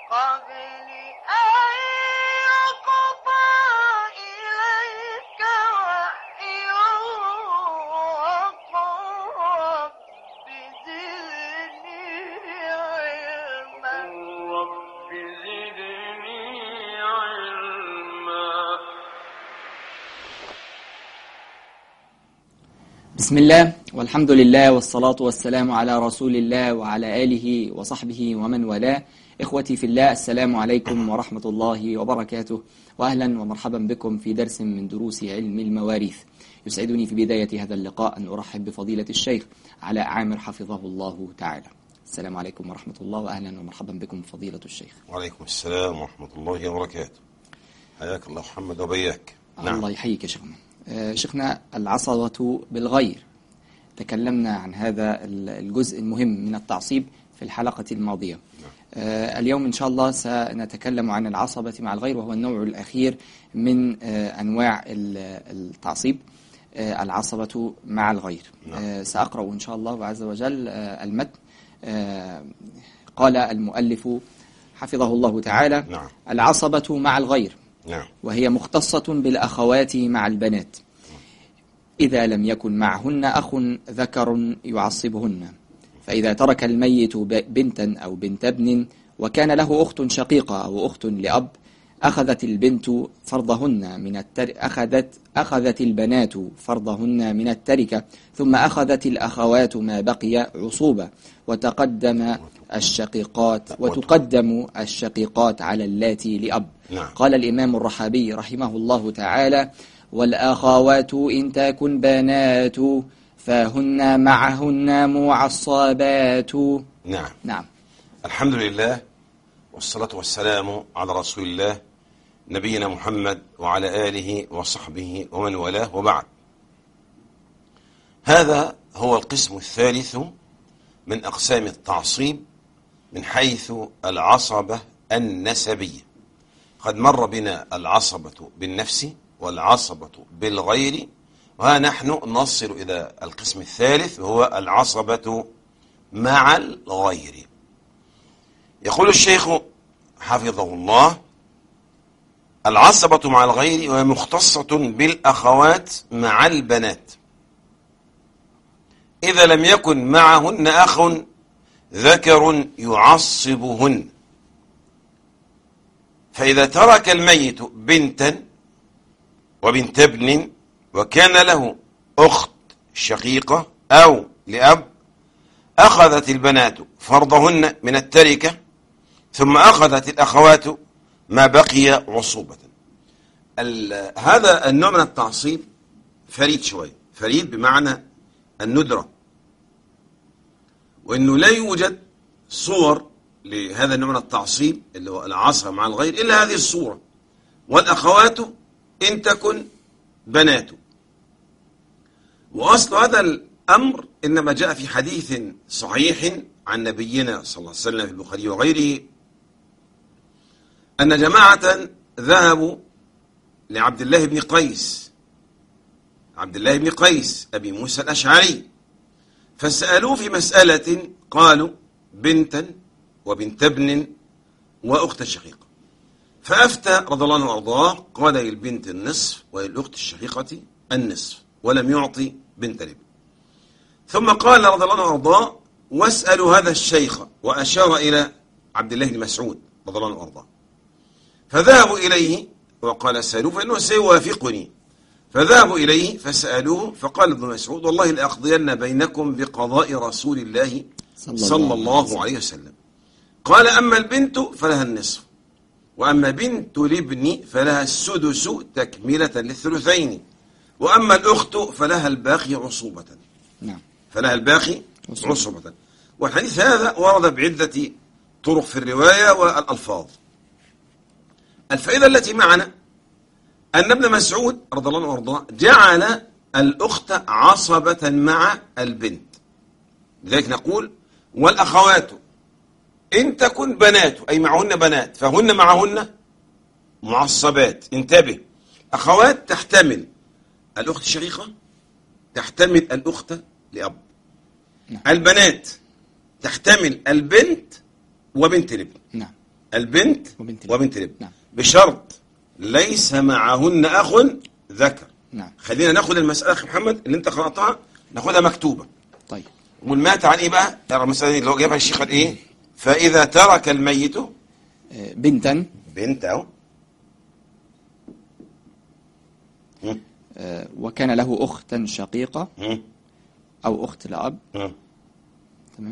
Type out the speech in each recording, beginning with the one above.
قبل أن يقضى إليك وحيه وقل رب زدني علما بسم الله والحمد لله والصلاة والسلام على رسول الله وعلى آله وصحبه ومن والاه. إخوتي في الله، السلام عليكم ورحمة الله وبركاته، وأهلا ومرحبا بكم في درس من دروس علم المواريث. يسعدني في بداية هذا اللقاء أن أرحب بفضيلة الشيخ علاء عامر حفظه الله تعالى. السلام عليكم ورحمة الله، وأهلا ومرحبا بكم فضيلة الشيخ. وعليكم السلام ورحمة الله وبركاته. حياك الله محمد وبياك. نعم. الله يحييك يا شيخنا. شيخنا، العصبة بالغير، تكلمنا عن هذا الجزء المهم من التعصيب في الحلقة الماضية. اليوم إن شاء الله سنتكلم عن العصبة مع الغير، وهو النوع الأخير من أنواع التعصيب، العصبة مع الغير. سأقرأ إن شاء الله عز وجل المتن. قال المؤلف حفظه الله تعالى: العصبة مع الغير، وهي مختصة بالأخوات مع البنات إذا لم يكن معهن أخ ذكر يعصبهن. فإذا ترك الميت بنتا أو بنت ابن وكان له أخت شقيقة أو أخت لأب، أخذت البنت فرضهن من أخذت البنات فرضهن من التركة، ثم أخذت الأخوات ما بقي عصوبة، وتقدم الشقيقات على اللاتي لأب. قال الإمام الرحابي رحمه الله تعالى: والأخوات إن تكن بنات فهن معهن معصبات. نعم. الحمد لله والصلاة والسلام على رسول الله نبينا محمد وعلى آله وصحبه ومن والاه، وبعد. هذا هو القسم الثالث من أقسام التعصيب من حيث العصبة النسبية. قد مر بنا العصبة بالنفس والعصبة بالغير، وها نحن نصل إلى القسم الثالث وهو العصبة مع الغير. يقول الشيخ حفظه الله: العصبة مع الغير وهي مختصة بالأخوات مع البنات إذا لم يكن معهن أخ ذكر يعصبهن. فإذا ترك الميت بنتا وبنت ابن وكان له أخت شقيقة أو لأب، أخذت البنات فرضهن من التركة، ثم أخذت الأخوات ما بقي عصوبة. هذا النوع من التعصيب فريد شوي، فريد بمعنى الندرة، وإنه لا يوجد صور لهذا النوع من التعصيب اللي هو العصبة مع الغير إلا هذه الصورة: والأخوات إن تكن بنات. وأصل هذا الأمر إنما جاء في حديث صحيح عن نبينا صلى الله عليه وسلم في البخاري وغيره، أن جماعة ذهبوا لعبد الله بن قيس أبي موسى الأشعري، فسألوه في مسألة، قالوا بنتا وبنت ابن وأخت شقيقة، فأفتى رضي الله عنه وأرضاه، قال للبنت النصف وللأخت الشقيقة النصف، ولم يعطي بنت الابن. ثم قال رضي الله عنه وأرضاه: واسألوا هذا الشيخ، وأشار إلى عبد الله بن مسعود رضي الله عنه وأرضاه. فذهبوا إليه وقال: سألوه فإنه سيوافقني. فذهبوا إليه فسألوه، فقال ابن مسعود: والله لأقضين بينكم بقضاء رسول الله صلى الله عليه وسلم. قال: أما البنت فلها النصف، وأما بنت الابن فلها السدس تكملة للثلثين، وأما الأخت فلها الباقي عصوبة. فلها الباقي عصوبة. والحديث هذا ورد بعدة طرق في الرواية والألفاظ. الفائدة التي معنا أن ابن مسعود رضي الله عنه وارضاه جعل الأخت عصبة مع البنت، لذلك نقول: والأخوات إن تكن بنات، أي معهن بنات، فهن معهن معصبات. انتبه، أخوات تحتمل الأخت الشقيقة، تحتمل الأخت لأب. البنات تحتمل البنت وبنت الابن. البنت وبنت الابن. وبنت الابن. نعم. بشرط ليس معهن أخ ذكر. نعم. خلينا ناخد المسألة أخي محمد اللي أنت قرأتها ناخدها مكتوبة. طيب. والمات عن إيه بقى؟ ترى المسألة اللي هو جابها الشيخ قال إيه؟ فإذا ترك الميت بنتا بنت أهو وكان له أختا شقيقة أو أخت لأب. تمام.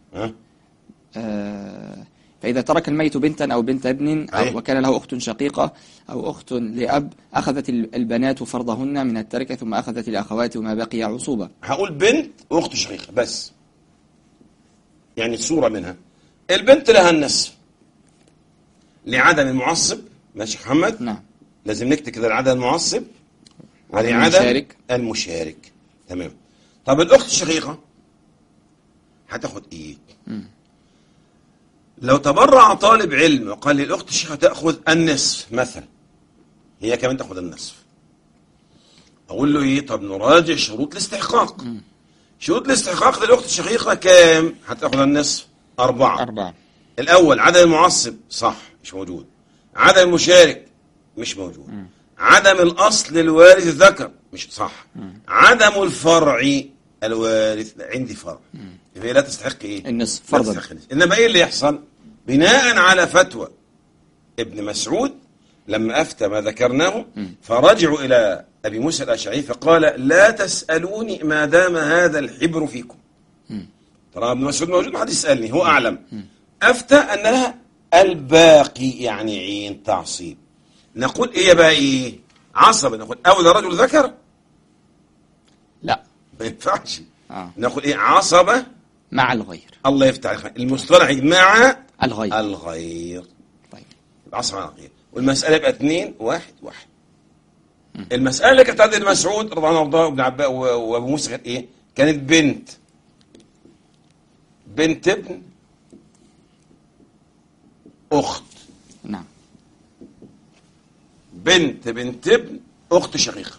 فإذا ترك الميت بنتا أو بنت ابن وكان له أخت شقيقة أو أخت لأب أخذت البنات فرضهن من التركة ثم أخذت الأخوات وما بقي عصوبة. هقول بنت وأخت شقيقة بس، يعني الصورة منها البنت لها النصف لعدم المعصب. ماشي محمد؟ نعم. لازم نكتب كده العدم المعصب ولعدم المشارك. تمام. طب الأخت الشقيقة هتاخد إيه؟ لو تبرع طالب علم وقال لي الأخت الشقيقة تأخذ النصف مثلا، هي كمان تأخذ النصف، أقول له إيه؟ طب نراجع شروط الاستحقاق. شروط الاستحقاق للأخت الشقيقة كام؟ هتأخذ النصف 4. الأول عدم المعصب صح مش موجود، عدم المشارك مش موجود، عدم الأصل الوارث الذكر مش صح، عدم الفرع الوارث عندي فرع، يبقى لا تستحق إيه؟ النصف فرضا. إنما إيه اللي يحصل؟ بناء على فتوى ابن مسعود لما أفتى ما ذكرناه فرجعوا إلى أبي موسى الأشعري فقال لا تسألوني ما دام هذا الحبر فيكم. ترى ابن مسعود موجود ما حد يسألني هو أعلم. أفتى أن لها الباقي يعني عين تعصيب. نقول إيه بقى إيه؟ عصب. نقول أولى رجل ذكر؟ لا ما ينفعش. نقول إيه؟ عصبة مع الغير. الله يفتح عليك. المصطلح مع الغير. طيب عصبة مع الغير. والمسألة يبقى 2-1-1. المسألة اللي كانت عند ابن مسعود رضي الله عنه وابن عباس وابو موسى كانت إيه؟ كانت بنت ابن أخت. نعم. بنت ابن أخت شقيقة.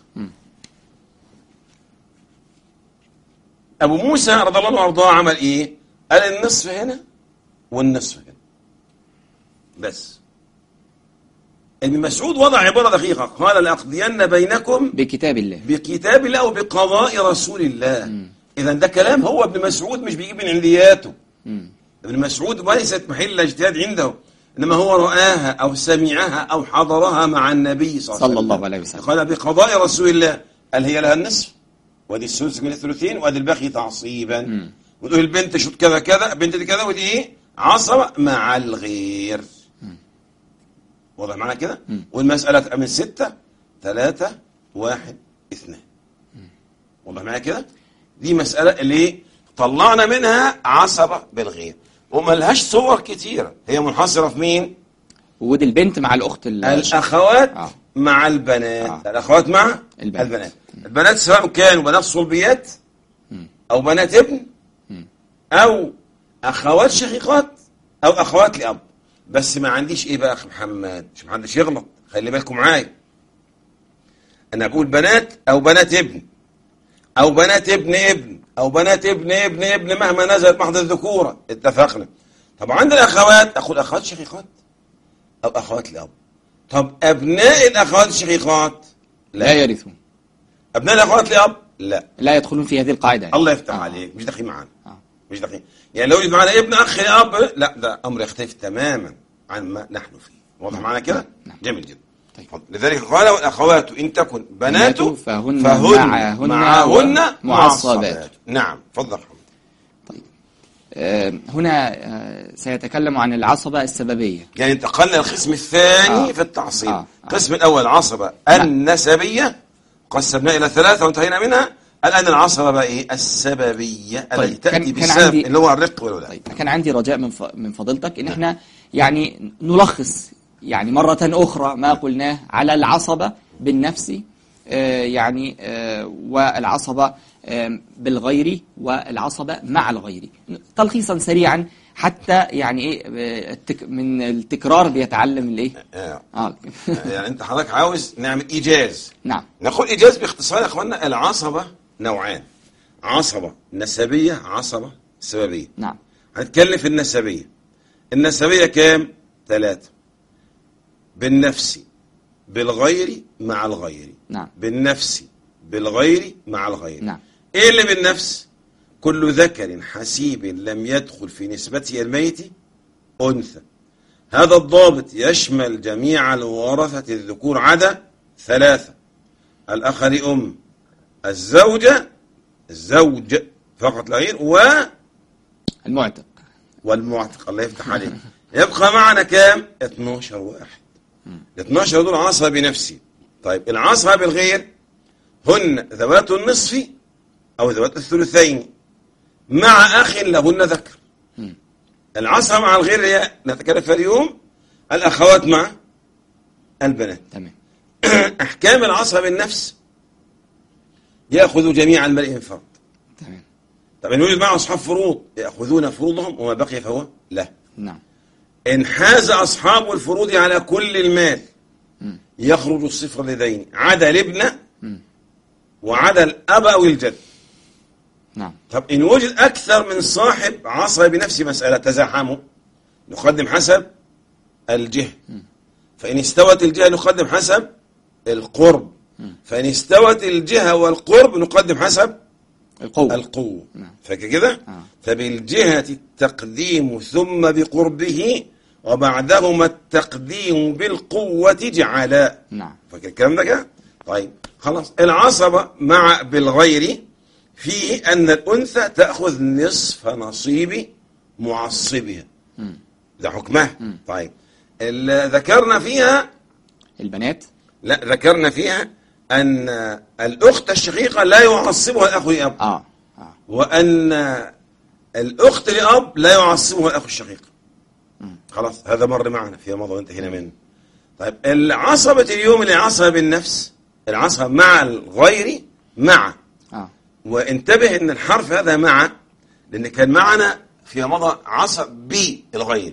أبو موسى رضي الله عنه وأرضاه عمل إيه؟ قال النصف هنا والنصف هنا بس. ابن مسعود وضع عبارة دقيقة قال لأقضين بينكم بكتاب الله أو بقضاء رسول الله. إذا ده كلام هو ابن مسعود مش بيجيب من عندياته. ابن مسعود ليست محل اجتهاد عنده، إنما هو رآها أو سمعها أو حضرها مع النبي صلى الله عليه وسلم. قال بقضاء رسول الله. قال هي لها النصف وادي الثلث من الثلثين وادي الباقي تعصيبا. وتقول البنت شوت كذا كذا بنت دي كذا ودي ايه؟ عصبة مع الغير. واضح معنا كده؟ والمسألة من 6-3-1-2. واضح معنا كده؟ دي مسألة اللي طلعنا منها عصبة بالغير وما لهاش صور كتيرة. هي منحصرة في مين؟ وجود البنت مع الأخت الأخوات مع البنات. الأخوات مع البنات. البنات سواء كانوا بنات صلبيات أو بنات ابن أو أخوات شقيقات أو أخوات لأب. بس ما عنديش إيه بقى أخي محمد مش محدش يغلط، خلي بالكم معايا. أنا بقول بنات أو بنات ابن أو بنات ابن أو بنات ابن مهما نزلت محض الذكورة اتفقنا. طب عند الأخوات أقول أخوات شقيقات أو أخوات لأب. طب أبناء الأخوات الشقيقات لا يرثون. أبناء الأخوات لأب لا يدخلون في هذه القاعدة. الله يفتح عليك. مش داخل معانا. مش داخل يعني لو يجي معانا ابن أخ لأب لا ده أمر يختلف تماما عن ما نحن فيه. واضح معنا كده؟ جميل جدا. طيب. لذلك قال والأخوات إن تكن بنات فهن معهن معصبات. نعم فضل. طيب هنا سيتكلم عن العصبة السببية. يعني انتقلنا القسم الثاني في التعصيب. القسم الأول عصبة النسبية قسمنا إلى 3 وانتهينا منها. الآن العصبة بقى إيه؟ السببية التي تأتي بالسبب اللي هو الرق والولاء. طيب كان عندي رجاء من فضيلتك إن احنا يعني نلخص يعني مرة أخرى ما قلناه على العصبة بالنفس يعني والعصبة بالغير والعصبة مع الغير تلخيصا سريعا حتى يعني ايه من التكرار بيتعلم الايه. يعني انت حضرتك عاوز نعمل ايجاز. نعم. نقول ايجاز باختصار يا اخوانا. العصبة نوعان، عصبة نسبية عصبة سببية. نعم. هنتكلم في النسبية. النسبية كام؟ 3 بالنفس بالغير مع الغير. نعم. بالنفس بالغير مع الغير. نعم. ايه اللي بالنفس؟ كل ذكر حسيب لم يدخل في نسبته الميت أنثى. هذا الضابط يشمل جميع الورثة الذكور عدا 3: الأخ لأم، الزوجة، الزوج فقط لا غير، المعتق والمعتق. الله يفتح عليك. يبقى معنا كام؟ 12 واحد. ال 12 دول عصبة بنفسي. طيب العصبة بالغير هن ذوات النصف أو ذوات الثلثين مع أخ لهن ذكر. العصبة مع الغير هي نتكلم فيها اليوم الأخوات مع البنات. تمام. أحكام العصبة بالنفس يأخذ جميع المال انفراد. تمام. طب إن وجد معه أصحاب فروض يأخذون فروضهم وما بقي فهو له. نعم. إن حاز أصحاب الفروض على كل المال يخرج الصفر لدين عدا الابن وعدا الأب أو الجد. نعم. طب إن وجد أكثر من صاحب عصبة بنفس مسألة تزاحموا نقدم حسب الجهة. فإن استوت الجهة نقدم حسب القرب. فإن استوت الجهة والقرب نقدم حسب القوة. نعم. فاكر كده؟ فبالجهة التقديم ثم بقربه وبعدهما التقديم بالقوة جعلا. نعم. فاكر الكلام ده كده؟ طيب خلاص. العصبة مع بالغير فيه أن الأنثى تأخذ نصف نصيب معصبها. ده حكمها. طيب ذكرنا فيها البنات. لا، ذكرنا فيها أن الأخت الشقيقة لا يعصبها الأخ لأب. وأن الأخت لأب لا يعصبها الأخ الشقيق. خلاص هذا مر معنا في موضوع وانتهينا منه. طيب العصبة اليوم اللي عصبة بالنفس العصبة مع الغير مع. وانتبه ان الحرف هذا مع لان كان معنا في مضى عصب بالغير.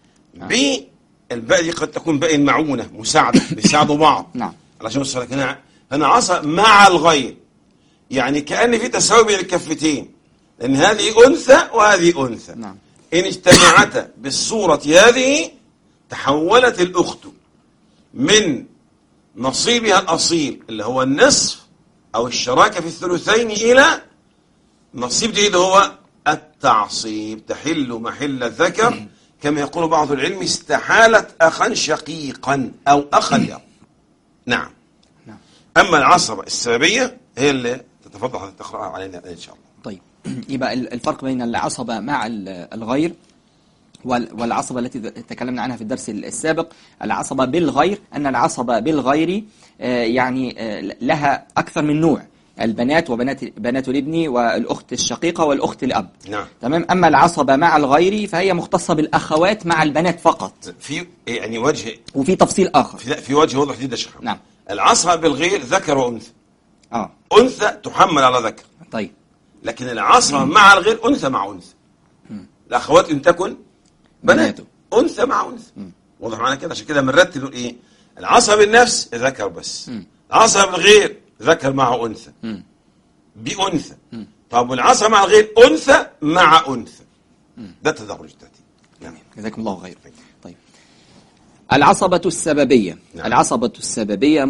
الباء دي قد تكون باء المعونة مساعدة بيساعدوا بعض. نعم. علشان الصلاة هنا عصب مع الغير يعني كأن في تساوي بين الكفتين لأن هذه أنثى وهذه أنثى. نعم. إن اجتمعتا بالصورة هذه تحولت الأخت من نصيبها الأصيل اللي هو النصف أو الشراكة في الثلثين إلى نصيب جديد هو التعصيب تحل محل الذكر كما يقول بعض العلم استحالت أخا شقيقا أو أخا لأب. نعم. أما العصبة السببية هي اللي تتفضل حضرتك تقرأها علينا إن شاء الله. طيب يبقى الفرق بين العصبة مع الغير والعصبة التي تكلمنا عنها في الدرس السابق. العصبة بالغير أن العصبة بالغير يعني لها أكثر من نوع البنات بنات الابن والأخت الشقيقة والأخت الأب. نعم. تمام. أما العصبة مع الغير فهي مختصة بالأخوات مع البنات فقط في يعني وجه وفي تفصيل آخر في وجه وضح جدا شرح. نعم. العصبة بالغير ذكر وأنثى. أنثى تحمل على ذكر. طيب. لكن العصبة مع الغير أنثى مع أنثى. الأخوات إن تكن بنات أنثى مع أنثى. واضح معنا كده عشان كده بنرتب إيه العصبة بالنفس ذكر بس. العصبة بالغير ذكر مع أنثى بأنثى. طب والعصبة مع الغير أنثى مع أنثى. ده التدرج الترتيب. نعم. جزاكم الله خير. طيب العصبة السببية. نعم. العصبة السببية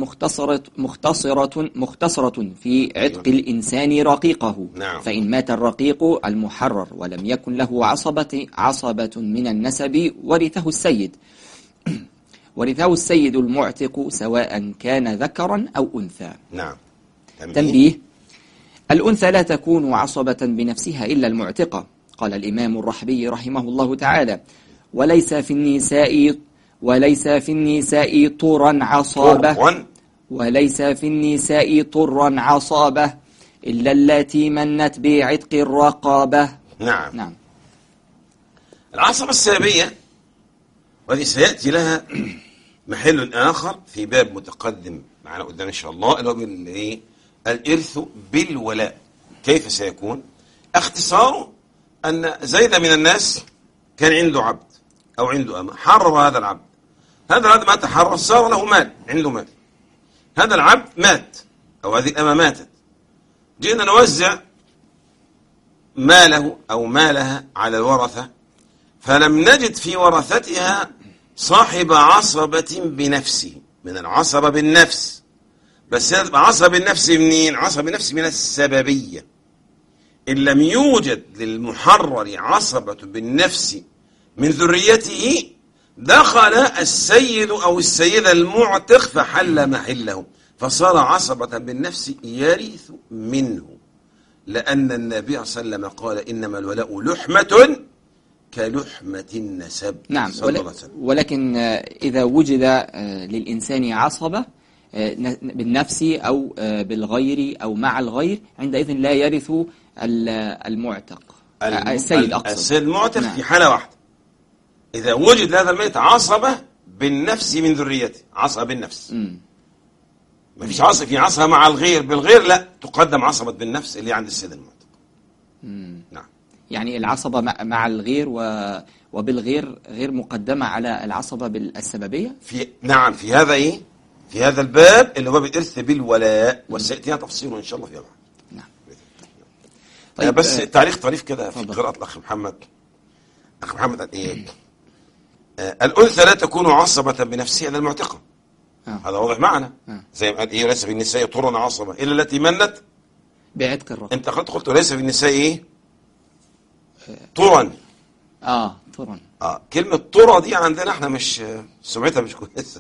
مختصرة في عتق الإنسان رقيقه. نعم. فإن مات الرقيق المحرر ولم يكن له عصبة من النسب ورثه السيد ورثه السيد المعتق سواء كان ذكرا أو أنثى. نعم. تنبيه: الأنثى لا تكون عصبة بنفسها إلا المعتقة. قال الإمام الرحبي رحمه الله تعالى: وليس في النساء طرا عصابة وليس في النساء طرا عصابة إلا التي منت بعتق الرقابة. نعم. نعم. العصبة السببية وهذه سيأتي لها محل آخر في باب متقدم معنا قدام إن شاء الله اللي هو الإرث بالولاء. كيف سيكون؟ اختصاره أن زيد من الناس كان عنده عبد أو عنده أمة حرر هذا العبد. هذا العبد ما تحرر صار له مال عنده مال. هذا العبد مات أو هذه الأمة ماتت. جئنا نوزع ماله أو مالها على الورثة فلم نجد في ورثتها صاحب عصبة بنفسه، من العصبة بالنفس، بس هي تبقى عصبة بالنفس منين؟ عصبة بالنفس من السببية. إن لم يوجد للمحرر عصبة بالنفس من ذريته دخل السيد أو السيدة المعتق فحل محله، فصار عصبة بالنفس يرث منه، لأن النبي صلى الله عليه وسلم قال إنما الولاء لحمة كلحمة النسب. نعم. صلى الله عليه وسلم. ولكن إذا وجد للإنسان عصبة بالنفس أو بالغير أو مع الغير، عندئذ لا يرث المعتق السيد أقصد. السيد المعتق نعم. في حالة واحدة، إذا وجد لهذا الميت عصبة بالنفس من ذريته، عصبة بالنفس. ما فيش عصبة، في عصبة مع الغير، بالغير لا تقدم عصبة بالنفس اللي عند السيد المعتق. نعم. يعني العصبة مع الغير وبالغير غير مقدمة على العصبة بالسببية. نعم، في هذا إيه؟ في هذا الباب اللي هو بالإرث بالولاء، وسيأتينا تفصيله إن شاء الله في بعض. نعم. طيب بس تعليق طريف كده في قراءة الأخ محمد. أخ محمد قال إيه؟ الأنثى لا تكون عصبة بنفسها إلا المعتقة. هذا واضح معنا. زي ما قال إيه؟ ليس في النساء طرا عصبة إلا التي منت بعتق الرقبة. أنت قلت ليس في النساء إيه؟ طرا. طرا. كلمة طرا دي عندنا احنا مش سمعتها مش كويسة.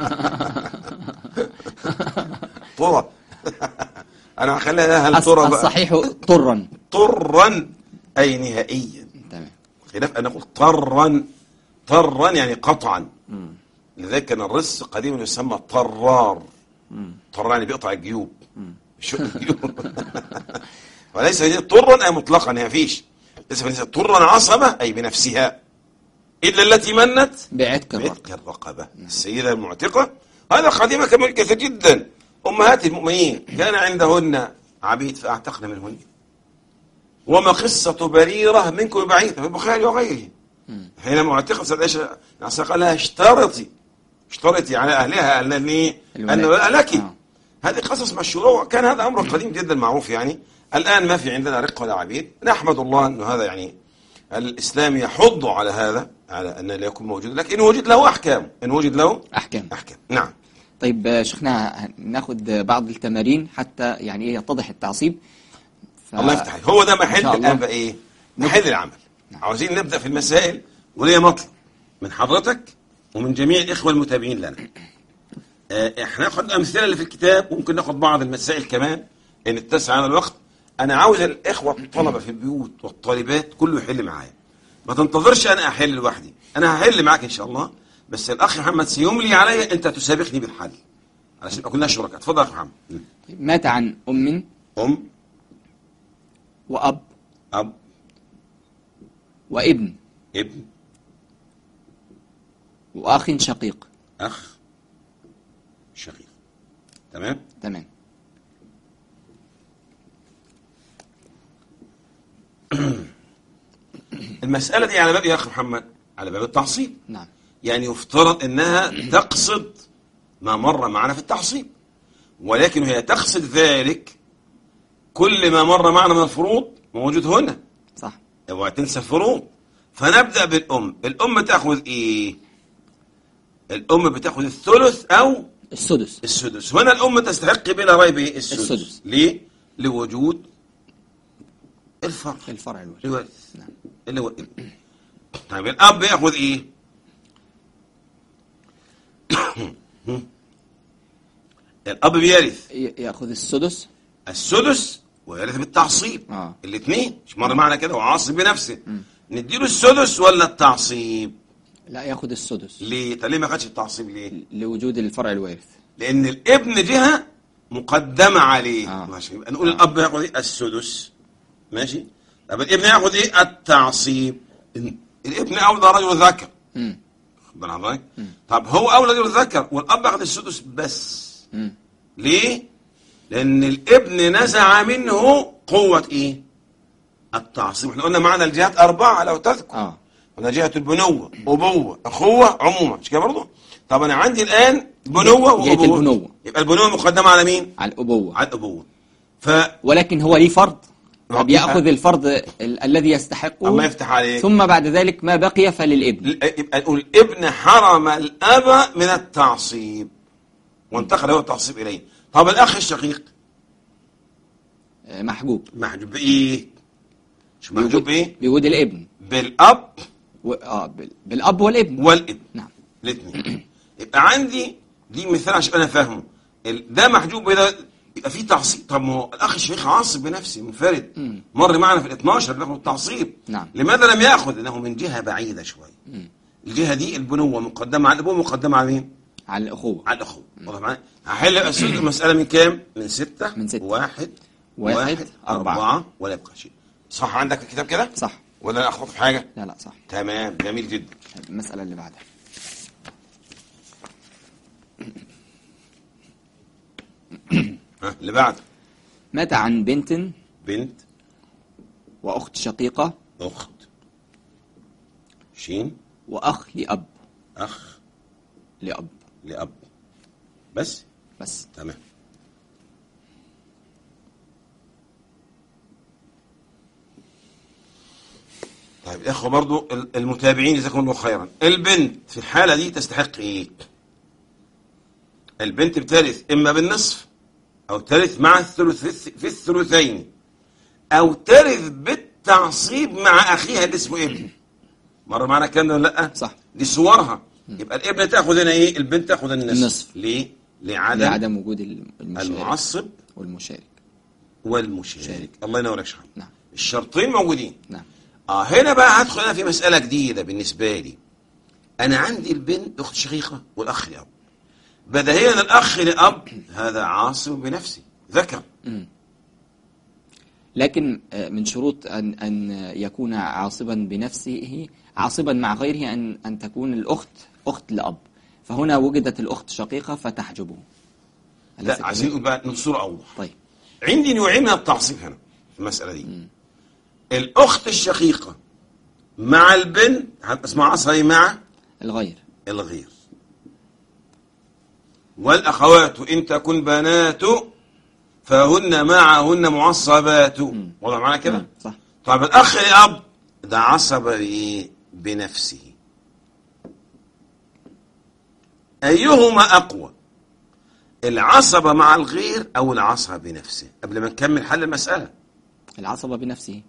طرا. أنا هخليها هل طرا بقى. الصحيح طرا. طرا أي نهائيا. تمام. خلاف أن نقول طرا. طرا يعني قطعا. لذلك كان الرص قديما يسمى طرار. طرار يعني بيقطع الجيوب. شو الجيوب. وليس هذه طرا أي مطلقا، ما فيش. ليس طرا عصبة أي بنفسها إلا التي منت بعتق الرقبة. السيدة المعتقة هذا قديما كمان كثير جدا. أمهات المؤمنين كان عندهن عبيد فأعتقن منهن. وما قصة بريرة منكم بعيدة في البخاري وغيره. حينما اعتقد سيدة عائشة قال لها اشترطي على أهلها أن لك. هذه قصص مشهورة، وكان هذا أمر قديم جدا معروف. يعني الآن ما في عندنا رق ولا عبيد، نحمد الله أنه هذا يعني الإسلام يحض على هذا، على أن لا يكون موجود، لكن إن وجد له أحكام، إن وجد له أحكام. نعم. طيب شيخنا، ناخذ بعض التمارين حتى يعني يتضح التعصيب. الله يفتح عليك. هو ده محل الآن بقى إيه؟ محل العمل. عاوزين نبدأ في المسائل، وليه مطلب من حضرتك ومن جميع الإخوة المتابعين لنا. احنا ناخذ الأمثلة اللي في الكتاب، وممكن ناخذ بعض المسائل كمان إن اتسع على الوقت. أنا عاوز الإخوة الطلبة في البيوت والطالبات كله يحل معايا، ما تنتظرش أنا أحل لوحدي، أنا هحل معاك إن شاء الله، بس الأخ محمد سيملي علي، أنت تسابقني بالحل علشان كنا شركاء. اتفضل يا أخ محمد. مات عن أم وأب وابن وأخ شقيق. تمام. المسألة دي على باب يا أخي محمد، على باب التعصيب. نعم. يعني يفترض أنها تقصد ما مر معنا في التعصيب، ولكن هي تقصد ذلك كل ما مر معنا من الفروض موجود هنا. صح. اوعى تنسى الفروض. فنبدأ بالأم. الأم تأخذ إيه؟ الأم بتأخذ الثلث أو السدس. هنا الأم تستحق بلا ريب السدس. ليه؟ لوجود الفرع الوارث. نعم. اللي هو طيب الأب يأخذ إيه؟ الأب بيرث، يأخذ السدس ويرث بالتعصيب. الاثنين مش مر معنا كده، وعاصب بنفسه. نديله السدس ولا التعصيب؟ لا، يأخذ السدس. ليه؟ ليه ما خدش التعصيب؟ ليه؟ لوجود الفرع الوارث. لأن الابن جهة مقدمة عليه. ماشي. يبقى نقول الأب يأخذ إيه؟ السدس. ماشي. طب الابن يأخذ إيه؟ التعصيب. الابن أولى رجل ذكر. طب هو أولى رجل ذكر والأب يأخذ السدس بس. ليه؟ لأن الابن نزع منه قوة إيه؟ التعصيب. احنا قلنا معنى الجهات 4 لو تذكر. قلنا جهة البنوة، أبوة، أخوة، عمومة، مش كده برضه؟ طب أنا عندي الآن بنوة وأبوة. يبقى البنوة مقدمة على مين؟ على الأبوة. على الأبوة. ولكن هو ليه فرض؟ فبيأخذ الفرض الذي يستحقه. الله يفتح عليك. ثم بعد ذلك ما بقي فللابن. يبقى نقول ابن حرم الأب من التعصيب وانتقل هو التعصيب إليه. طب الأخ الشقيق محجوب. محجوب بإيه؟ شو محجوب بإيه؟ بوجود الابن بالأب بالأب والابن. والابن. نعم. الاثنين. يبقى عندي دي مثال عشان أنا فاهمه. ده محجوب بده يبقى فيه تعصيب. طب ما هو الأخ الشقيق عاصب بنفسه منفرد. مر معنا في ال12 بياخد التعصيب. نعم. لماذا لم يأخذ؟ لأنه من جهة بعيدة شوي. الجهة دي البنوة مقدمة على الأبوة مقدمة على مين؟ على الأخوة. على الأخوة. واضح معايا؟ هحل المسألة من كام؟ من 6. من 6. 1 4 4 ولا يبقى شيء. صح عندك الكتاب كده؟ صح. ولا أنا أخطأت في حاجة؟ لا صح. تمام، جميل جدا. المسألة اللي بعدها. اللي بعد. مات عن بنت وأخت شقيقة أخت شين وأخ لأب. أخ لأب بس تمام. طيب يا اخوه برضو المتابعين جزاكم الله خيرا، البنت في الحاله دي تستحق ايه؟ البنت بترث اما بالنصف او ترث مع الثلث في الثلثين او ترث بالتعصيب مع اخيها اللي اسمه ابن. مر معنا الكلام ده ولا لا؟ صح. دي صورها. يبقى الابن تاخذ هنا ايه؟ البنت تاخذ النصف. ليه؟ لعدم وجود المعصب والمشارك. الله ينور يا شيخ. نعم. الشرطين موجودين. نعم. هنا بقى هدخل انا في مسألة جديدة بالنسبة لي. انا عندي البنت اخت شقيقة والاخ لأب. بديهيا الاخ لأب هذا عاصم بنفسه ذكر. لكن من شروط أن يكون عاصبا بنفسه عاصبا مع غيره أن تكون الأخت أخت لأب، فهنا وجدت الأخت شقيقة فتحجبه. لا عايزين نقول بقى نصورة أوضح. طيب. عندي نوعين من التعصيب هنا في المسألة دي. الأخت الشقيقة مع البنت اسمها عصبي مع الغير. والأخوات إن تكن بنات فهن معهن معصبات. واضح معنا كده؟ صح. طيب الأخ لأب ده عصب بنفسه. أيهما أقوى؟ العصبة مع الغير أو العصبة بنفسه؟ قبل ما نكمل حل المسألة. العصبة بنفسه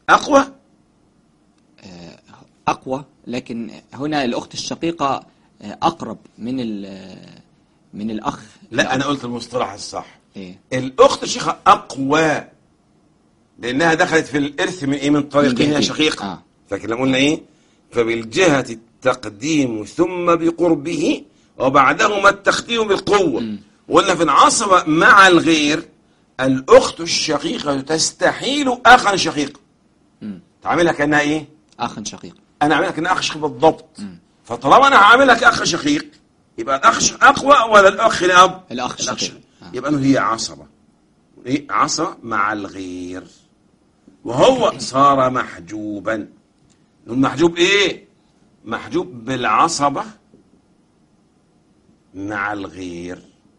أقوى، لكن هنا الأخت الشقيقة أقرب من الأخ. لا أنا قلت المصطلح الصح. إيه؟ الأخت الشقيقة أقوى لأنها دخلت في الإرث من إيه؟ من طريقين يا شقيقة. لكن لما قلنا إيه؟ فبالجهة التقديم ثم بقربه وبعدهما التقديم بالقوة. وقلنا في العصبة مع الغير الأخت الشقيقة تستحيل أخا شقيق. تعملها كأنها إيه؟ أخا شقيق. أنا أعملها كأنها أخ شقيق بالضبط. فطالما أنا هعملها كأخ شقيق يبقى الأخ أقوى ولا الأخ لأب؟ الأخ الشقيق. يبقى أنه هي عصبة. إيه؟ عصبة مع الغير وهو صار محجوبا. المحجوب إيه؟ محجوب بالعصبة مع الغير.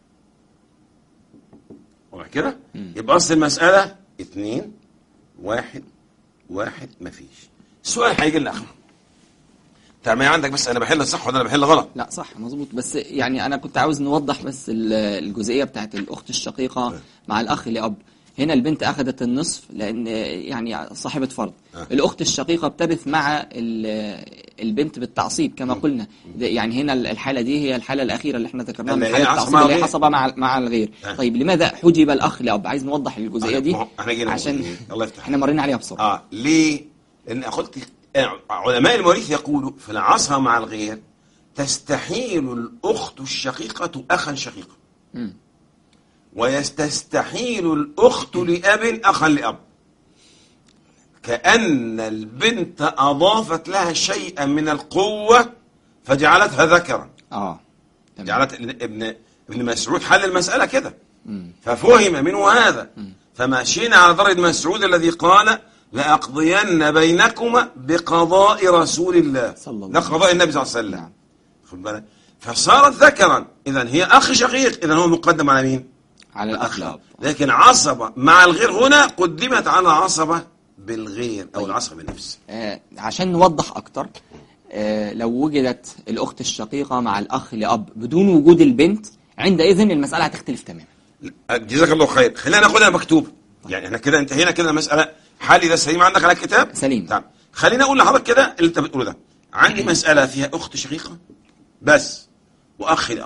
واضح كده؟ يبقى أصل المسألة 2 1 1 مفيش. السؤال هيجي لنا آخر. تعمل عندك بس أنا بحل صح ولا أنا بحل غلط؟ لا صح مظبوط، بس يعني أنا كنت عاوز نوضح بس الجزئية بتاعت الأخت الشقيقة مع الأخ لأب. هنا البنت أخذت النصف لأن يعني صاحبة فرض. الأخت الشقيقة بترث مع البنت بالتعصيب كما قلنا. يعني هنا الحالة دي هي الحالة الأخيرة اللي احنا ذكرناها من حالة التعصيب اللي هي حصبة مع الغير. طيب لماذا حجب الأخ لأب؟ عايز نوضح الجزئية دي عشان احنا مرينا عليها بسرعة. ليه؟ لأن قلت علماء المواريث يقولوا في العصبة مع الغير تستحيل الأخت الشقيقة أخا شقيقا ويستستحيل الأخت لأب أخا لأب، كأن البنت أضافت لها شيئا من القوة فجعلتها ذكرا. جعلت ابن مسعود حل المسألة كده ففهم منه هذا. فماشينا على درجة مسعود الذي قال لأقضين بينكما بقضاء رسول الله، لا قضاء النبي صلى الله عليه وسلم. خد بالك، فصارت ذكرا. إذن هي أخ شقيق، إذن هو مقدم على مين؟ على الأخ لأب. لكن عصبة مع الغير هنا قدمت على عصبة بالغير أو العصبة بالنفس. عشان نوضح أكتر، لو وجدت الأخت الشقيقة مع الأخ لأب بدون وجود البنت، عندئذ المسألة هتختلف تماما. جزاك الله خير. خلينا ناخدها مكتوب. يعني احنا كده انتهينا كده المسألة. حالي ده سليم عندك على الكتاب؟ سليم. طيب خلينا أقول لحضرتك كده اللي أنت بتقوله ده. عندي مسألة فيها أخت شقيقة بس وأخ لأب.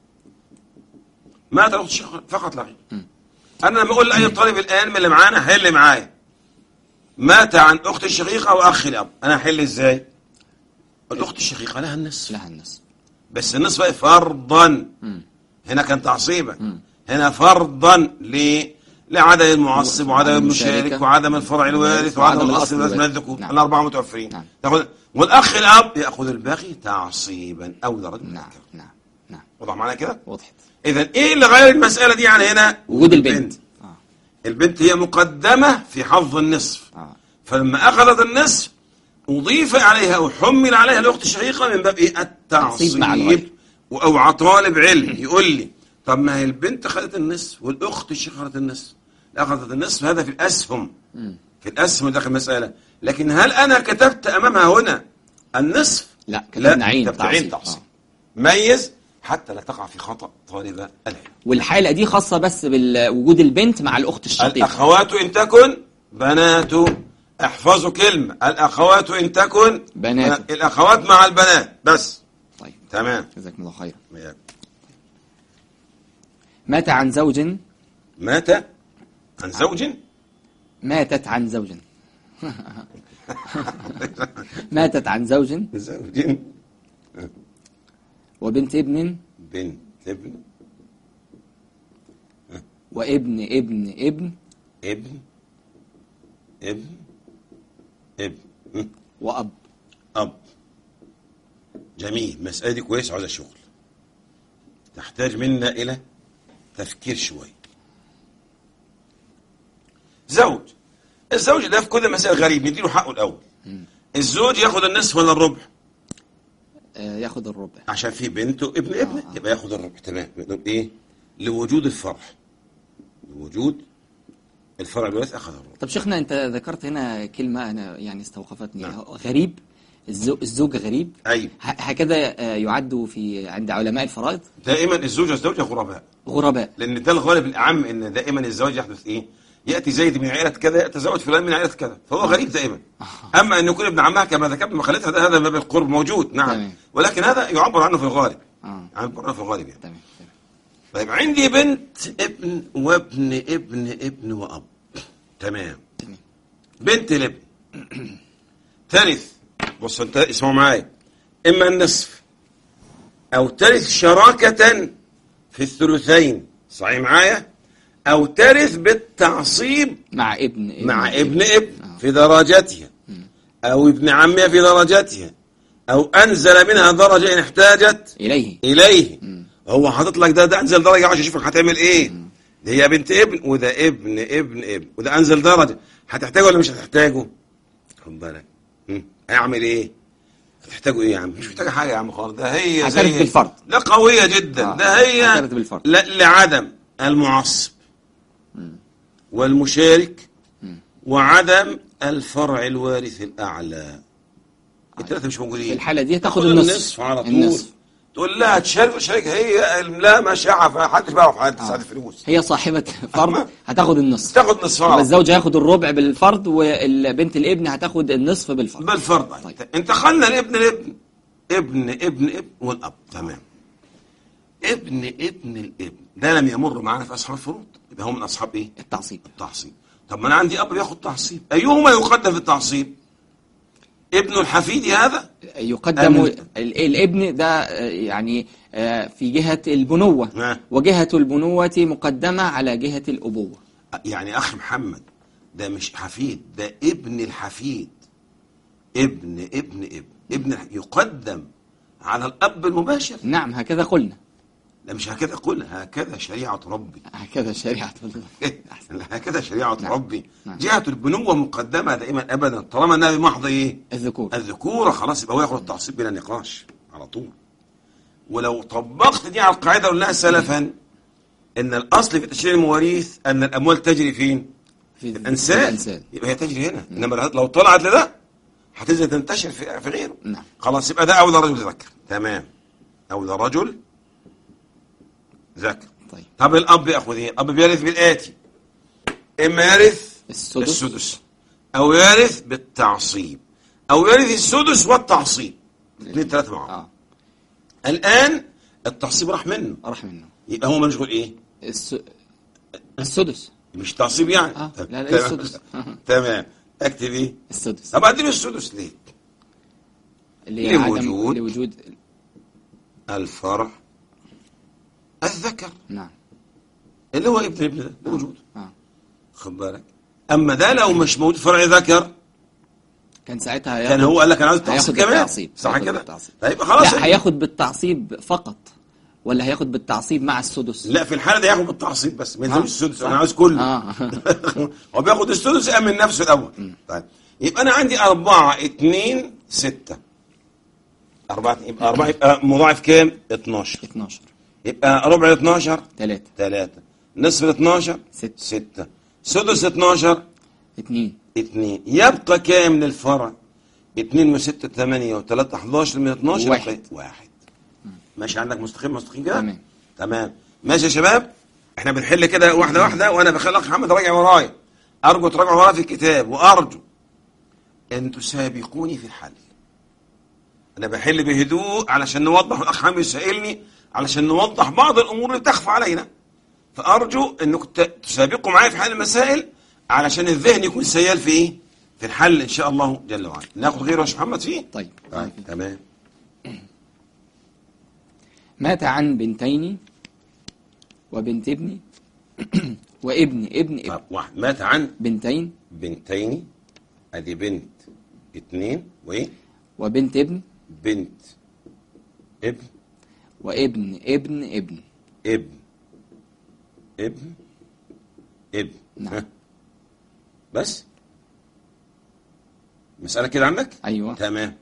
مات الأخت الشقيقة فقط لا غير. أنا لما أقول لأي طالب الآن من اللي معانا حل معايا مات عن أخت الشقيقة وأخ لأب، أنا هحل إزاي؟ الأخت الشقيقة لها النصف. لها النصف. بس النصف بقى فرضا. هنا كان تعصيبا. هنا فرضا لعدم المعصب وعدم المشارك وعدم الفرع الوارث وعدم الأصل من الذكور. نعم. الأربعة متوفرين. نعم. تاخذ والأخ الأب يأخذ الباقي تعصيبا أو درجة. نعم. نعم. نعم. وضح معنا كده؟ وضحت. إذا إيه اللي غير المسألة دي عن هنا؟ وجود البنت. البنت هي مقدمة في حظ النصف. فلما أخذت النصف أضيف عليها أو حمل عليها الأخت الشقيقة من باب إيه؟ التعصيب. أو طالب علم يقول لي طب ما هي البنت أخذت النصف والأخت الشقيقة أخذت النصف. أخذت النصف هذا في الأسهم. في الأسهم داخل المسألة. لكن هل أنا كتبت أمامها هنا النصف؟ لا، كتبنا عين تعصيب. ميز حتى لا تقع في خطأ طالب العلم. والحالة دي خاصة بس بوجود البنت مع الأخت الشقيقة. الأخوات إن تكن بنات، احفظوا كلمة الأخوات إن تكن بنات. الأخوات مع البنات بس. طيب تمام. جزاكم الله خير. مات عن زوج. ماتت عن زوج. ماتت عن زوج وبنت ابن وابن ابن ابن وأب. جميل. مسألة دي كويس، عاوزة شغل، تحتاج منا إلى تفكير شوي. الزوج ده في كل مسائل غريب، نديله حقه الأول. الزوج ياخد النصف ولا الربع؟ ياخد الربع عشان في بنته ابن ابنه يبقى ياخد الربع. تمام. ايه؟ لوجود الفرع. لوجود الفرع الوارث اخذ الربع. طب شيخنا انت ذكرت هنا كلمة انا يعني استوقفتني. نعم. غريب. الزوج غريب. ايوه. هكذا يعد في عند علماء الفرائض. دائما الزوج والزوجة غرباء. لان ده الغالب الاعم ان دائما الزواج يحدث ايه؟ ياتي زيد من عائله كذا يتزوج فلان من عائله كذا، فهو غريب دائما. اما ان يكون ابن عمها كما ذكرت من خالتها هذا باب القرب موجود. نعم. تمام. ولكن هذا يعبر عنه في الغالب. يعبر عنه في الغالب يعني. تمام. طيب عندي بنت ابن وابن ابن ابن واب. تمام. بنت الابن ترث. بص انت اسمعوا معايا، اما النصف او ترث شراكة في الثلثين، صحيح معايا؟ او ترث بالتعصيب مع ابن في درجتها، او ابن عمها في درجتها، او انزل منها درجة ان احتاجت اليه. هو حاطط لك ده انزل درجة عشان اشوفك هتعمل ايه. ده هي بنت ابن وده ابن ابن ابن وده انزل درجة، هتحتاجه ولا مش هتحتاجه؟ خد بالك. هيعمل ايه؟ هتحتاجه ايه يا عم؟ مش محتاجه حاجه يا عم خالص. ده هي زي بالفرض. ده قويه جدا. ده هي لعدم المعصب والمشارك وعدم الفرع الوارث الاعلى. الثلاثه مش موجودين. في الحاله دي تاخد النصف على طول. تقول لها تشارك هي لا مشاعة، فحدش بيعرف حد تساعد الفلوس. هي صاحبة فرض هتاخد النصف. تاخد نصف. الزوج هياخد الربع بالفرض والبنت الابن هتاخد النصف بالفرض. طيب. انتقلنا لابن ابن ابن والاب. تمام. ابن الابن ده لم يمر معنا في اصحاب الفروض، يبقى هو من اصحاب ايه؟ التعصيب. طب ما انا عندي اب بياخد تعصيب، ايهما يقدم في التعصيب؟ ابن الحفيد هذا يقدم. الابن ده يعني في جهة البنوة، وجهة البنوة مقدمة على جهة الأبوة. يعني أخي محمد ده مش حفيد، ده ابن الحفيد. ابن يقدم على الأب المباشر. نعم هكذا قلنا. لا مش هكذا قلنا، هكذا شريعة ربي. هكذا شريعة ربي. جهة البنوة مقدمة دائما أبدا طالما النبي محض إيه؟ الذكورة. خلاص يبقى هو ياخد التعصيب بلا نقاش على طول. ولو طبقت دي على القاعدة قلناها سلفا ان الاصل في تشريع المواريث ان الاموال تجري فين؟ في الانسال. يبقى هي تجري هنا. انما لو طلعت لده هتنزل تنتشر في غيره. نعم. خلاص يبقى ده اولى رجل ذكر. تمام. اولى رجل ذكر. طيب. طب الاب ياخذ ايه؟ الاب بيرث بالاتي: اما يرث السدس او يرث بالتعصيب او يرث السدس والتعصيب. اثنين ثلاثه مع بعض. الان التعصيب راح منه. يبقى هو مشغول ايه؟ السدس. مش تعصيب يعني. لا السدس. تمام. اكتب ايه؟ السدس. طب اديله السدس ليه؟ لوجود الفرع الذكر. نعم. اللي هو ابن ده موجود. خد بالك. اما ده لو مش موجود فرع ذكر كان ساعتها كان هو قال لك انا عاوز التعصيب كمان. صح كده؟ طيب خلاص. لا هياخد بالتعصيب فقط ولا هياخد بالتعصيب مع السدس؟ لا في الحاله دي هياخد بالتعصيب بس ما ينزلش السدس. انا عاوز كله. هو بياخد السدس يأمن نفسه الاول. طيب يبقى انا عندي 4 2 6. 4 يبقى مضاعف كام؟ 12. يبقى ربع 12 3. نصف 12 6. سدس 12 2. يبقى كام للفرع؟ 2 و6 8 و3 11 من 12 1. ماشي عندك مستقيم كده؟ تمام. ماشي يا شباب. احنا بنحل كده واحده واحده وانا بخلي الاخ محمد راجع ورايا. ارجو تراجعوا ورايا في الكتاب وارجو ان تسابقوني في الحل. انا بحل بهدوء علشان نوضح. الاخ محمد يسألني علشان نوضح بعض الامور اللي تخفى علينا. فارجو انكم تسابقوا معايا في حل المسائل علشان الذهن يكون سيال في ايه؟ في الحل ان شاء الله جل وعلا. ناخذ غيره يا شيخ محمد فيه؟ طيب. تمام. مات عن بنتين وبنت ابن وابن واحد. مات عن بنتين ادي بنت 2 وايه؟ وبنت ابن وابن ابن. نعم. بس مسألة كده عندك؟ ايوه. تمام.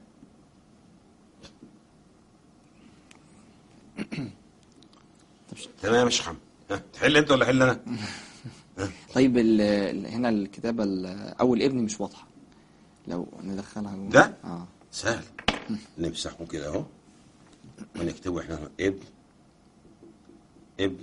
تمام يا شيخ محمد. تحل انت ولا احل انا؟ طيب هنا الكتابة اول ابن مش واضحة. لو ندخلها جوه ده سهل. نمسحه كده اهو ونكتبه احنا ابن.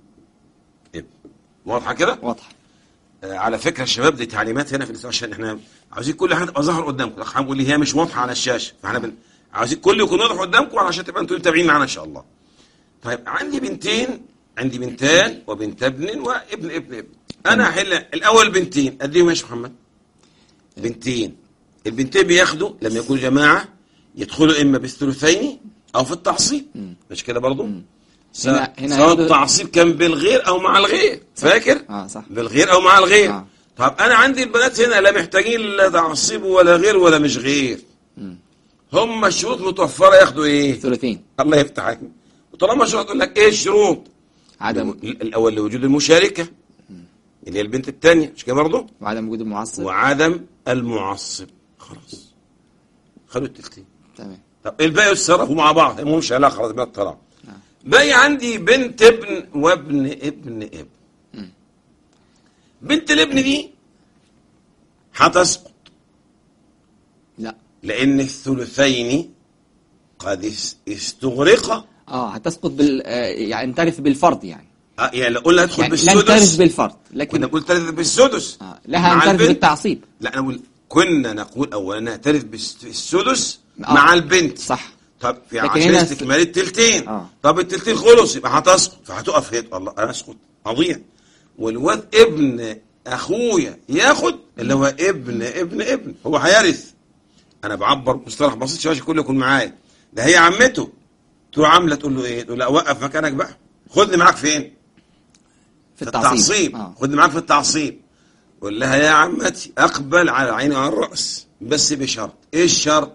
واضحة كده؟ واضحة. على فكرة الشباب دي تعليمات هنا في الإسلام عشان احنا عاوزين كل حاجة تبقى ظاهر قدامكم. الاخ بيقول لي هي مش واضحة على الشاشة فاحنا عاوزين كل يكون واضح قدامكم علشان تبقى انتوا متابعين معانا ان شاء الله. طيب عندي بنتان وبنت ابن وابن. انا هحل الاول بنتين. اديهم يا شيخ محمد. بنتين. البنتين بياخدوا لما يكونوا جماعة يدخلوا اما بالثلثين او في التعصيب. مش كده برضو؟ سواء التعصيب كان بالغير او مع الغير. فاكر؟ صح. بالغير او مع الغير. طب انا عندي البنات هنا لا محتاجين لا تعصيب ولا غير ولا مش غير. هم الشروط متوفرة ياخدوا ايه؟ ثلثين. الله يفتح عليك. وطالما الشروط يقول لك ايه الشروط؟ الاول لوجود المشاركة اللي هي البنت الثانية. مش كده برضه؟ وعدم المعصب. خلاص خلوا التلتين. تمام. طب الباقي يتصرفوا مع بعض. مش علاقة خلاص بقى الطلاق. باقي عندي بنت ابن وابن ابن. بنت الابن دي هتسقط. لا لأن الثلثين قد استغرق. هتسقط يعني ترث بالفرض يعني. يعني قلنا ادخل بالسدس. لن ترث بالفرض لكن كنا نقول ترث بالسدس. لها أن ترث بالتعصيب. لا أنا كنا نقول أولا أنها ترث بالسدس مع البنت. صح. طب في عشان استكمال التلتين. طب التلتين خلص يبقى هتسقط فهتقف هنا. الله أنا أسقط أضيع. والواد ابن أخويا ياخد اللي هو ابن هو هيرث. أنا بعبر مصطلح بسيط شوية كله يكون معايا. ده هي عمته تروح عاملة تقول له إيه؟ تقول له وقف مكانك بقى. خدني معاك فين؟ في التعصيب. خدني معاك في التعصيب. قول لها يا عمتي أقبل على عيني وعلى الرأس بس بشرط. إيه الشرط؟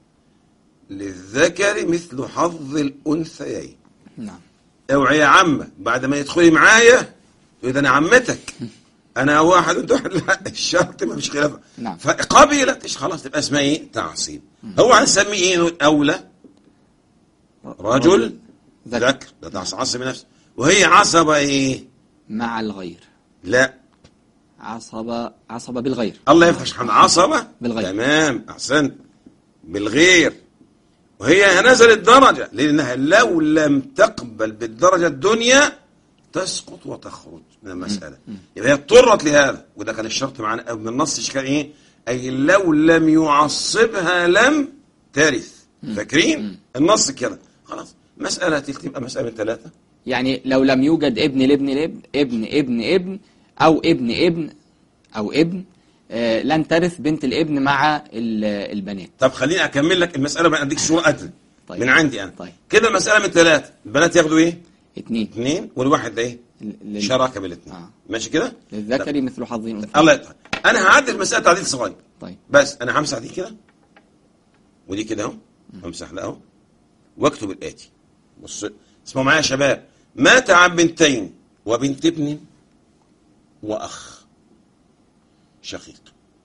للذكر مثل حظ الأنثيين. نعم. اوعي يا عمة بعد ما يدخلي معايا تقول أنا عمتك أنا واحد وأنت واحد. لا الشرط ما فيش خلاف. نعم. فقبلت خلاص تبقى اسمها إيه؟ تعصيب. هو هنسميه إيه أولى؟ رجل ذكر. ده تعصب نفسه. وهي عصبة إيه؟ مع الغير. لا، عصب بالغير. الله يفتح عليك. عصبة بالغير. تمام، أحسنت. بالغير. وهي نزلت درجة، لأنها لو لم تقبل بالدرجة الدنيا تسقط وتخرج من المسألة. يبقى هي اضطرت لهذا، وده كان الشرط معنا من النص. كان ايه؟ أي لو لم يعصبها لم ترث. فاكرين النص كده؟ خلاص مسألة تبقى مسألة من 3. يعني لو لم يوجد ابن لابن الابن، ابن ابن ابن، أو ابن ابن أو ابن، لن ترث بنت الابن مع البنات. طب خليني أكمل لك المسألة بقى، أديك صورة أدنى. طيب. من عندي أنا. طيب. كده المسألة من 3. البنات ياخدوا إيه؟ 2. والواحد ده إيه؟ شراكة بالاثنين. ماشي كده؟ للذكر مثل حظ الأنثيين. الله يطلع. أنا هعدل مسألة تعديل صغير. طيب. بس أنا همسح دي كده ودي كده أهو، همسح ده أهو، واكتب الآتي. بص اسمعوا معايا يا شباب. مات عن بنتين وبنت ابن وأخ شقيق.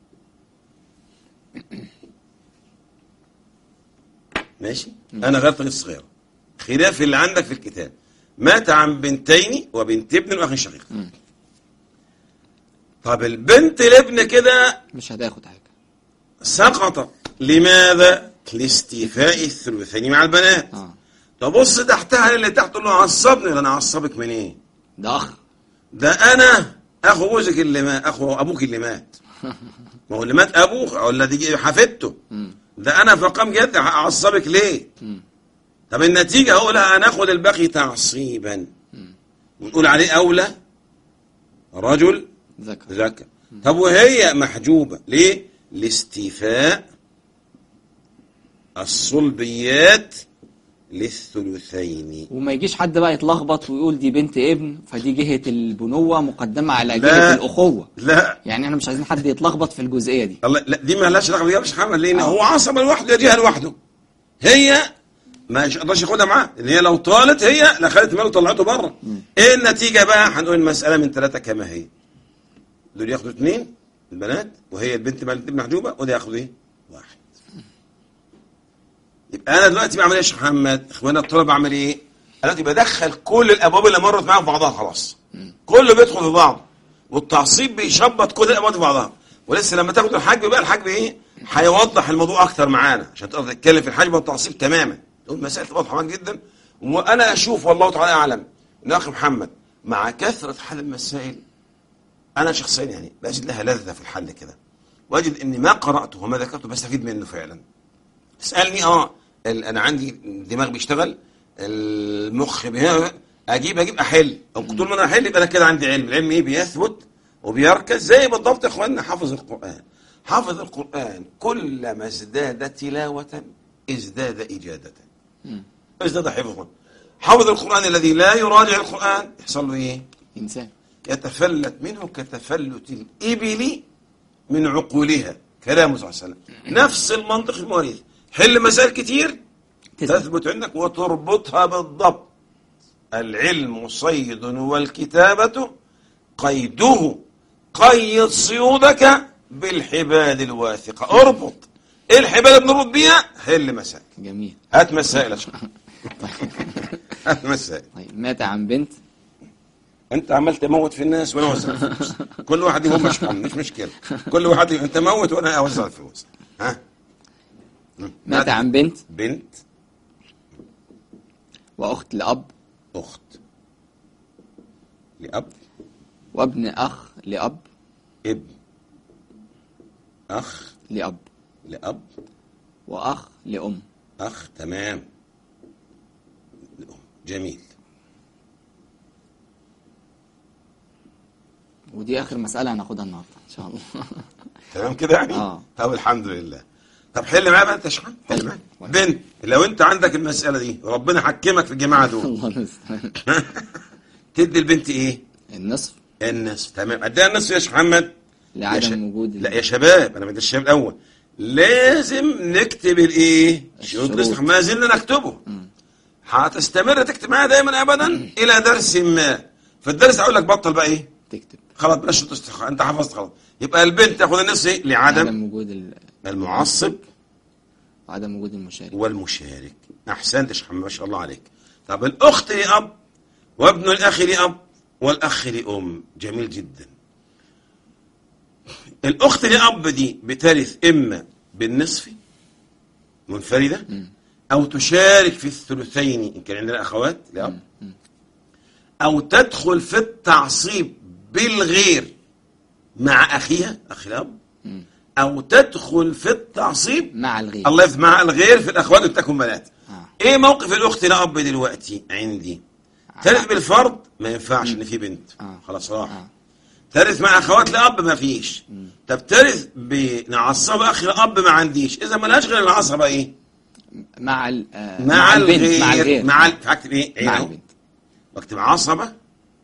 ماشي؟ أنا غيرت الصغيرة خلاف اللي عندك في الكتاب. مات عن بنتين وبنت ابن وأخ شقيق. طب البنت الابن كده مش هتاخد حاجة، سقطت. لماذا؟ لاستيفاء الثلثين مع البنات. تبص تحتها اللي تحت تقول له عصبني. ولا انا اعصبك من ايه؟ ده اخ. ده انا اخو جوزك اللي مات، اخو ابوك اللي مات. ما هو اللي مات ابوك ولا دي حفيدته. ده انا في مقام جد اعصبك ليه؟ طب النتيجه هو لا هناخد الباقي تعصيبا ونقول عليه اولى رجل ذكر. طب وهي محجوبه ليه؟ لاستيفاء الصلبيات للثلثين. وما يجيش حد بقى يتلخبط ويقول دي بنت ابن فدي جهة البنوة مقدمة على جهة الأخوة. لا، يعني احنا مش عايزين حد يتلخبط في الجزئية دي. الله، لا دي ما لهاش دخل بيها مش محمد، لأن هو عصب لوحده، جهة لوحده. هي ما يقدرش ياخدها معاه، لأن هي لو طالت هي لخلت ماله وطلعته بره. ايه النتيجة بقى؟ هنقول المسألة من 3 كما هي. دول ياخدوا 2 البنات، وهي البنت محجوبة، وده ياخدوا ايه؟ 1. يبقى انا دلوقتي بعمل ايه يا شيخ محمد؟ اخوانا الطلبه بعمل ايه؟ انا دلوقتي بدخل كل الابواب اللي مرت معاهم في بعضها. خلاص كله بيدخل في بعض، والتعصيب بيشبط كل الابواب في بعضها. ولسه لما تاخد الحجب بقى، الحجب ايه؟ هيوضح الموضوع اكتر معانا عشان تقدر تتكلم في الحجب والتعصيب تماما. تقول مسائل واضحه معاك جدا. وانا اشوف والله تعالى اعلم ان اخي محمد مع كثره حل المسائل انا شخصيا يعني بجد لها لذه في الحل كده، واجد اني ما قراته وما ذكرته بستفيد منه فعلا. اسالني انا عندي دماغ بيشتغل، المخ اجيب احل. طول ما انا احل يبقى انا كده عندي علم. العلم ايه؟ بيثبت وبيركز. زي بالضبط يا اخواننا حافظ القران. حافظ القران كلما ازداد تلاوه ازداد اجاده، ازداد حفظا. حافظ القران الذي لا يراجع القران يحصل له ايه؟ انسان يتفلت منه كتفلت الابل من عقولها. كلامه صلى الله عليه وسلم نفس المنطق المواريث. حل مسائل كتير تثبت عندك وتربطها بالضبط. العلم صيد والكتابة قيده، قيد صيودك بالحبال الواثقة. اربط ايه الحبال اللي بنربط بيها؟ حل مسائل. جميل. هات مسائل هات مسائل. طيب مات عن بنت. انت عمال تموت في الناس وانا اوزع الفلوس. كل واحد يهم مش مشكلة. كل واحد انت موت وانا اوزع الفلوس. ها مات عن بنت وأخت لأب، أخت لأب، وابن أخ لأب، ابن أخ لأب، وأخ لأم. أخ تمام لأم. جميل. ودي آخر مسألة هناخدها النهاردة إن شاء الله. تمام كده يعني؟ طب الحمد لله. طب حل معايا بقى انت يا شحن. حل معايا بنت. لو انت عندك المسألة دي وربنا حكمك في الجماعة دول الله المستعان. تدي البنت ايه؟ النصف. تمام. اديها النصف يا شيخ محمد لعدم وجود. لا يا شباب، انا بدي الشباب الاول لازم نكتب الايه؟ شروط. ما زلنا نكتبه. هتستمر تكتب معايا دايما ابدا الى درس ما. في الدرس هقول لك بطل بقى ايه؟ تكتب. خلاص بلاش انت حفظت خلاص. يبقى البنت تاخد النصف ايه؟ لعدم وجود المعصب وعدم وجود والمشارك. احسنت يا شيخ محمد ما شاء الله عليك. طب الاخت لاب وابن الاخ لاب والأخ لأم. جميل جدا. الأخت لأب دي بترث إما بالنصف منفردة أو تشارك في الثلثين إن كان عندنا أخوات لأب، أو تدخل في التعصيب بالغير مع أخيها أخي الأب، أو تدخل في التعصيب مع الغير. الله يفتح مع الغير في الأخوات وتكون بنات. إيه موقف الأخت لأب دلوقتي عندي؟ ترث بالفرض ما ينفعش إن في بنت خلاص راح. ترث مع أخوات لأب ما فيش. طب ترث بنعصبة أخي لأب ما عنديش. إذا ما لهاش غير العصبة إيه؟ مع مع البنت. مع الغير. الغير. فاكتب إيه؟ مع البنت. واكتب عصبة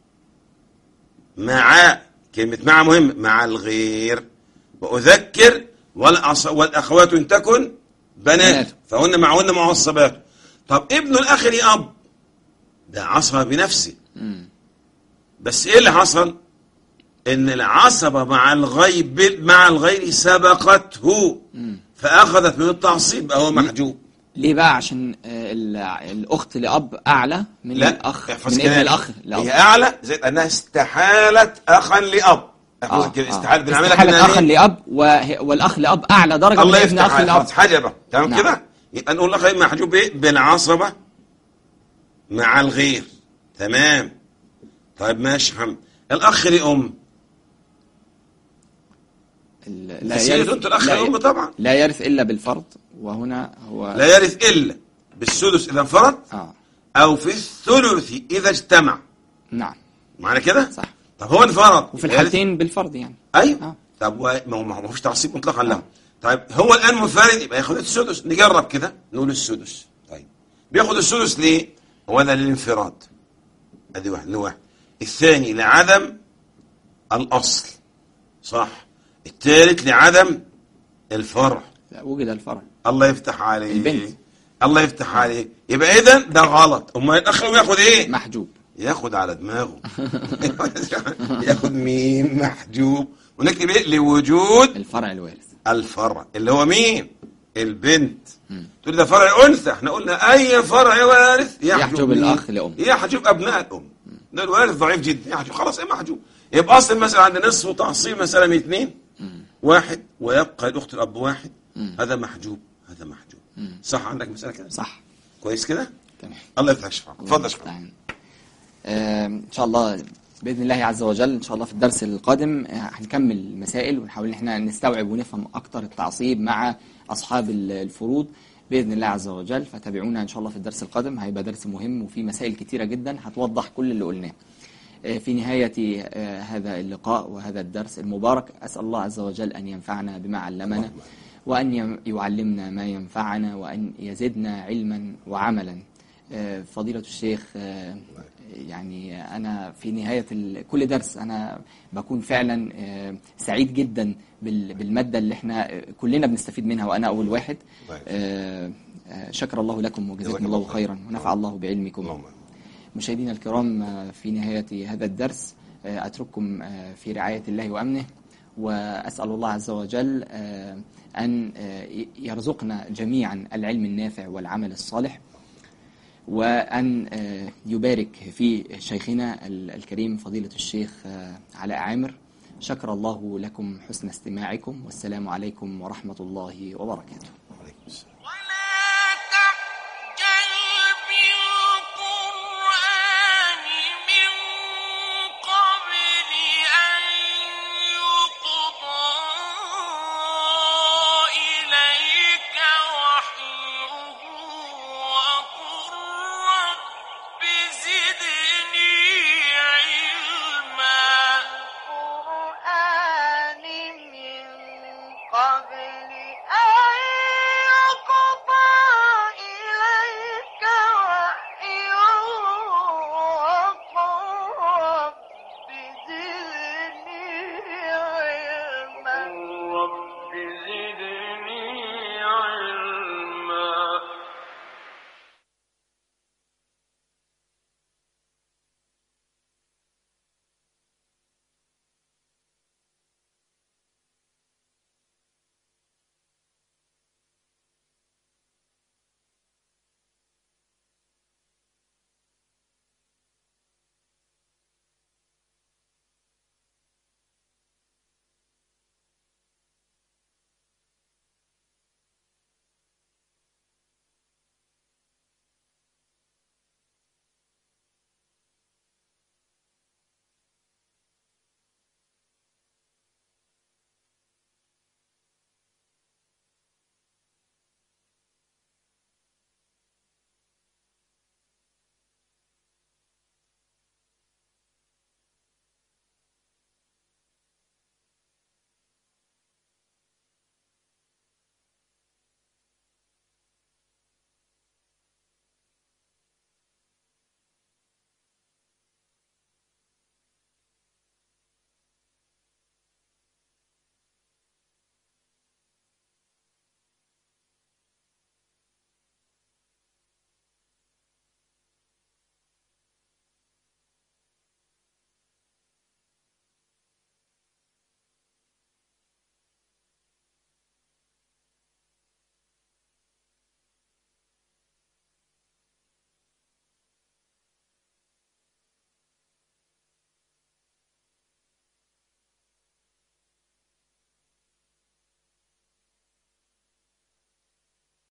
مع كلمة مع مهم مع الغير، وأذكر والأخوات إن تكن بنات فهن معهن معصبات. طب ابن الأخ لأب ده عصبة بنفسه، بس إيه اللي حصل؟ إن العصبة مع الغير سبقته فأخذت من التعصيب أو محجوب. ليه بقى؟ عشان الأخت لأب أعلى من الأخ، من ابن الأخ لأب. هي أعلى زي أنها استحالت أخا لأب. استحالت أخا لأب، والأخ لأب أعلى درجة من ابن أخ لأب. حجبة تمام كده. يبقى نقول الأخ محجوب إيه؟ بالعصبة مع الغير. تمام. طيب ماشي حمد. الأخ لأم لا يرث. الأخ لأم طبعا لا يرث إلا بالفرض، وهنا هو لا يرث إلا بالسدس إذا انفرد أو في الثلث إذا اجتمع. نعم معنى كده؟ صح. طب هو انفرد وفي الحالتين بالفرض يعني. أيوه. طب ما فيش تعصيب مطلقا له. طيب هو الآن منفرد يبقى ياخد السدس. نجرب كده نقول السدس. طيب بياخد السدس ليه؟ هو ده للانفراد. أدي واحد. الثاني لعدم الأصل صح. الثالث لعدم الفرع. لا وجد الفرع. الله يفتح عليه. البنت. الله يفتح عليه. يبقى إذا ده غلط. أما الأخ ياخد إيه؟ محجوب. ياخد على دماغه. ياخد مين؟ محجوب. ونكتب إيه؟ لوجود الفرع الوارث. الفرع اللي هو مين؟ البنت. تقول ده فرع أنثى. احنا قلنا أي فرع وارث يحجب الأخ لأم. يحجب أبناء الأم. ده الوارث ضعيف جدا يحجب. خلاص إيه محجوب. يبقى أصل مثلا عند نصف وتعصيب مثلا من 2 1 ويبقى الأخت الأب 1. هذا محجوب. هذا محجوب. صح عندك مسألة كده؟ صح. كويس كده؟ تمام. الله يفتح شفاك. اتفضل شفاك. إن شاء الله بإذن الله عز وجل إن شاء الله في الدرس القادم هنكمل المسائل ونحاول إن احنا نستوعب ونفهم أكتر التعصيب مع أصحاب الفروض بإذن الله عز وجل. فتابعونا إن شاء الله في الدرس القادم. هيبقى درس مهم وفيه مسائل كتيرة جدا هتوضح كل اللي قلناه. في نهاية هذا اللقاء وهذا الدرس المبارك أسأل الله عز وجل أن ينفعنا بما علمنا، وأن يعلمنا ما ينفعنا، وأن يزدنا علما وعملا. فضيلة الشيخ، يعني أنا في نهاية كل درس أنا بكون فعلا سعيد جدا بالمادة اللي احنا كلنا بنستفيد منها وأنا أول واحد. شكر الله لكم وجزاكم الله خيرا ونفع الله بعلمكم. مشاهدينا الكرام، في نهاية هذا الدرس أترككم في رعاية الله وأمنه، وأسأل الله عز وجل أن يرزقنا جميعا العلم النافع والعمل الصالح، وأن يبارك في شيخنا الكريم فضيلة الشيخ علاء عامر. شكر الله لكم حسن استماعكم، والسلام عليكم ورحمة الله وبركاته.